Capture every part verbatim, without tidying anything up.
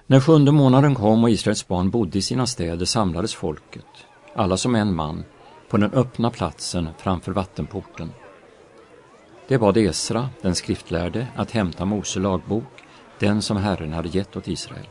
När sjunde månaden kom och Israels barn bodde i sina städer samlades folket, alla som en man, på den öppna platsen framför vattenporten. Det bad Esra, den skriftlärde, att hämta Mose lagbok, den som Herren hade gett åt Israel.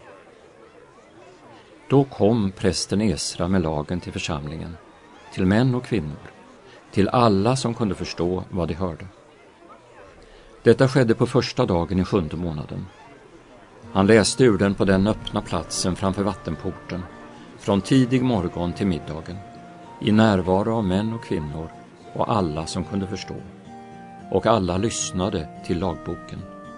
Då kom prästen Esra med lagen till församlingen, till män och kvinnor, till alla som kunde förstå vad de hörde. Detta skedde på första dagen i sjunde månaden. Han läste ur den på den öppna platsen framför vattenporten, från tidig morgon till middagen, i närvaro av män och kvinnor och alla som kunde förstå. Och alla lyssnade till lagboken.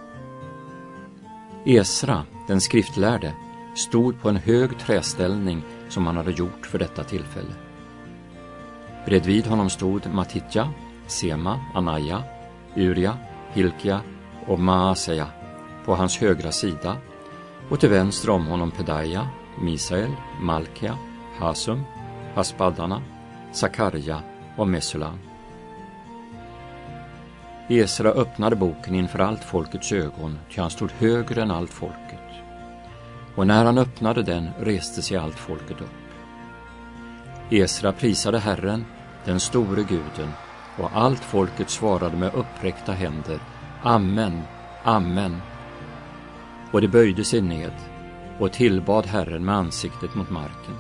Esra, den skriftlärde, stod på en hög träställning som han hade gjort för detta tillfälle. Bredvid honom stod Matitja, Sema, Anaja, Uria, Hilkia och Maaseja på hans högra sida, och till vänster om honom Pedaja, Misael, Malkia, Hasum, Haspadana, Sakarja och Mesulam. Esra öppnade boken inför allt folkets ögon, ty han stod högre än allt folket. Och när han öppnade den reste sig allt folket upp. Esra prisade Herren, den store guden, och allt folket svarade med uppräckta händer: Amen, amen. Och de böjde sig ned och tillbad Herren med ansiktet mot marken.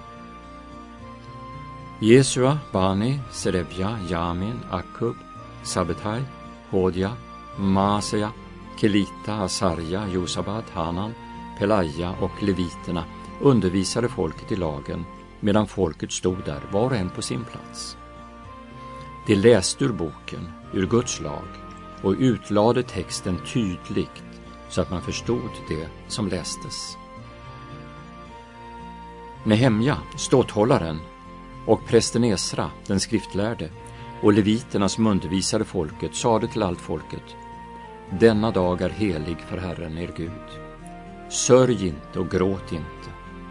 Jesua, Bani, Serebja, Jamin, Akkub, Sabetai, Hodja, Maaseja, Kelita, Asarja, Josabad, Hanan, Pelaja och leviterna undervisade folket i lagen, medan folket stod där, var och en på sin plats. De läste ur boken, ur Guds lag, och utlade texten tydligt så att man förstod det som lästes. Nehemja, ståthållaren, och prästen Esra, den skriftlärde, och leviterna som undervisade folket sade till allt folket: Denna dag är helig för Herren er Gud. Sörj inte och gråt inte.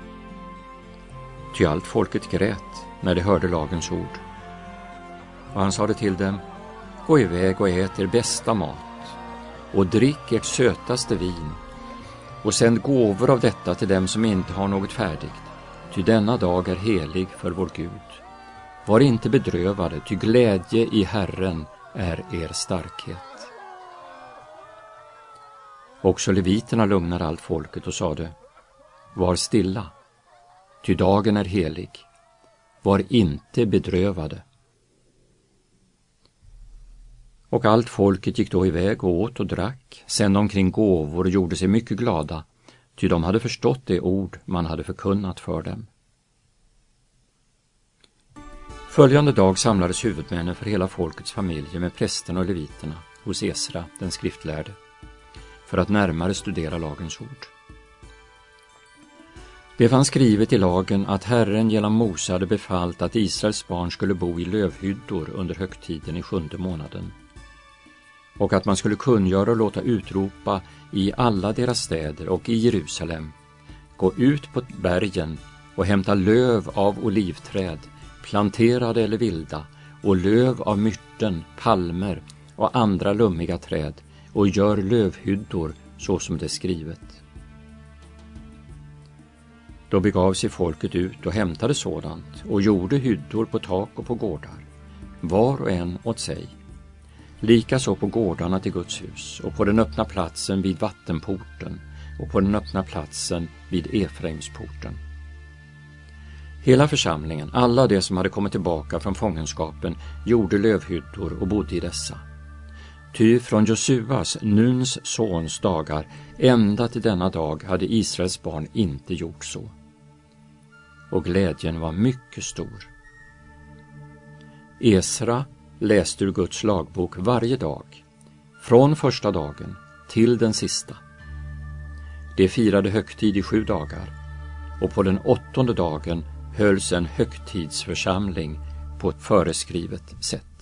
Ty allt folket grät när de hörde lagens ord. Och han sade till dem: Gå iväg och ät er bästa mat, och drick ert sötaste vin, och sänd gåvor av detta till dem som inte har något färdigt, ty denna dag är helig för vår Gud. Var inte bedrövade, ty glädje i Herren är er starkhet. Också leviterna lugnade allt folket och sade: Var stilla, ty dagen är helig. Var inte bedrövade. Och allt folket gick då iväg och åt och drack, sen omkring gåvor och gjorde sig mycket glada, ty de hade förstått det ord man hade förkunnat för dem. Följande dag samlades huvudmännen för hela folkets familjer med prästerna och leviterna hos Esra, den skriftlärde, för att närmare studera lagens ord. Det fanns skrivet i lagen att Herren genom Mose hade befallt att Israels barn skulle bo i lövhyddor under högtiden i sjunde månaden, och att man skulle kungöra och låta utropa i alla deras städer och i Jerusalem: Gå ut på bergen och hämta löv av olivträd, planterade eller vilda, och löv av myrten, palmer och andra lummiga träd, och gör lövhyddor så som det är skrivet. Då begav sig folket ut och hämtade sådant och gjorde hyddor på tak och på gårdar, var och en åt sig. Likaså på gårdarna till Guds hus och på den öppna platsen vid vattenporten och på den öppna platsen vid Efraimsporten. Hela församlingen, alla de som hade kommit tillbaka från fångenskapen, gjorde lövhyddor och bodde i dessa. Ty från Josuas, Nuns sons dagar, ända till denna dag hade Israels barn inte gjort så. Och glädjen var mycket stor. Esra läste ur Guds lagbok varje dag, från första dagen till den sista. De firade högtid i sju dagar, och på den åttonde dagen hölls en högtidsförsamling på ett föreskrivet sätt.